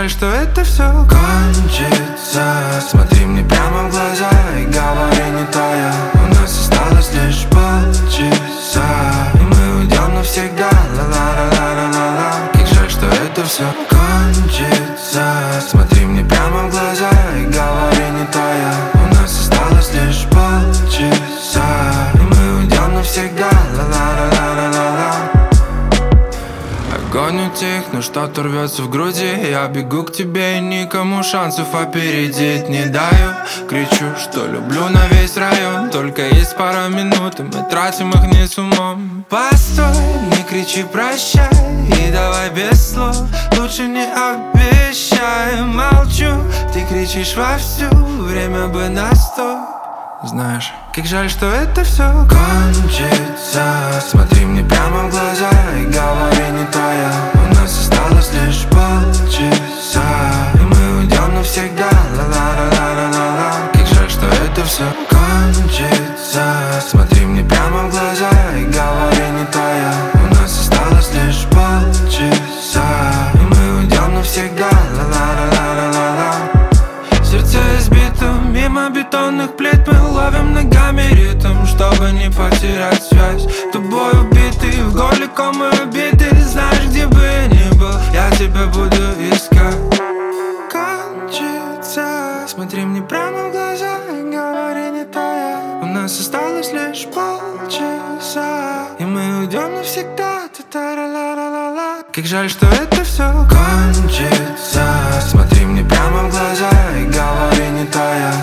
жаль, что это все кончится. Смотри мне прямо в глаза и говори не тая. У нас осталось лишь полчаса, и мы уйдем навсегда. Ла-ла-ла-ла-ла-ла-ла. Как жаль, что это все кончится. Смотри мне прямо в глаза и говори не тая. У нас осталось лишь полчаса, и мы уйдем навсегда. Ла-ла-ла-ла-ла-ла-ла. Огонь утих, но что-то рвется в груди. Я бегу к тебе и никому шансов опередить не даю. Кричу, что люблю на весь район. Только есть пара минут, и мы тратим их не с умом. Постой, не кричи прощай, и давай без слов. Лучше не обещай, молчу. Ты кричишь вовсю, время бы на стоп. Знаешь, как жаль, что это все кончится. Смотри мне прямо в глаза и говори не тая. У нас осталось лишь полчаса, и мы уйдем навсегда. Ла-ла-ла-ла-ла-ла. Как жаль, что это все кончится. Смотри мне прямо в глаза и говори не тая. У нас осталось лишь полчаса, и мы уйдем навсегда. Ла-ла-ла-ла-ла-ла. Сердце избито, мимо бетонных плит мы ловим ногами ритм, чтобы не потерять связь. Тобой убитый, в горле комы убитый. Знаешь, где бы я ни был, я тебя буду искать. Кончится, смотри мне прямо в глаза и говори не тая. У нас осталось лишь полчаса, и мы уйдем навсегда. Та-та-ра-ла-ла-ла-ла. Как жаль, что это все кончится. Смотри мне прямо в глаза и говори не тая.